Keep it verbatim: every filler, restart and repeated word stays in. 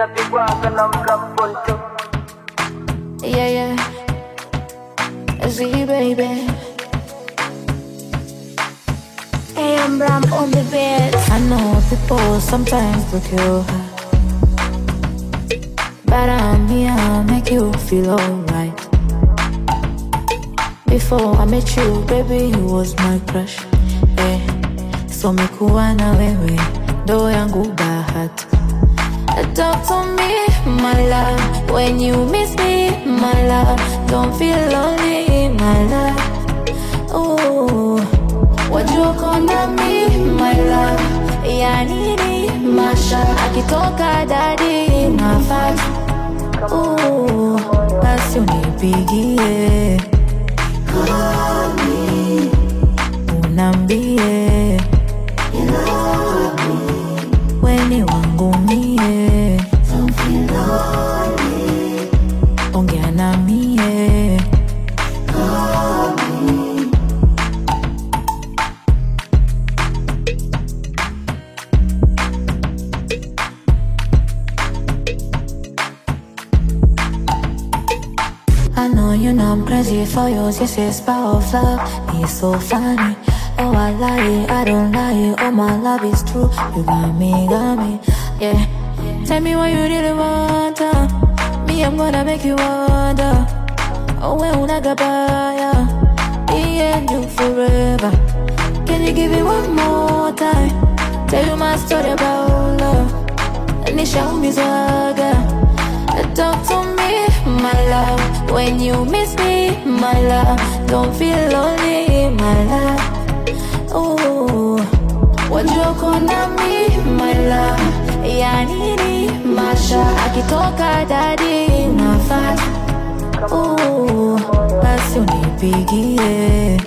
Yeah, yeah. See, baby. Hey, I'm Ram on the bed. I know people sometimes break your heart, but I'm here, make you feel alright. Before I met you, baby, you was my crush. Yeah. So me kuwa na wewe, do yangu bahati. Talk to me, my love. When you miss me, my love. Don't feel lonely, my love. Ooh, what you gonna me, my love? Ya nini, masha. Akitoka daddy, nafat. Ooh, basi unipigie. Call me, unambie you love me. Weni wangu mie, don't feel lonely. ongea na mie. Call me. I know you know I'm crazy for you. This is power of love. It's so funny. Oh, I lie, I don't lie. Oh, my love is true. You got me, got me. Yeah. Tell me what you really want. Uh. Me, I'm gonna make you wonder. Oh, when una gabaya, me and you forever. Can you give it one more time? Tell you my story about love. Nisha umizaga. Talk to me, my love. When you miss me, my love. Don't feel lonely, my love. Ooh, what you gonna me, my love? Ya nini, masha. Akitoka daddy, nafat. Ooh, basi unipigie.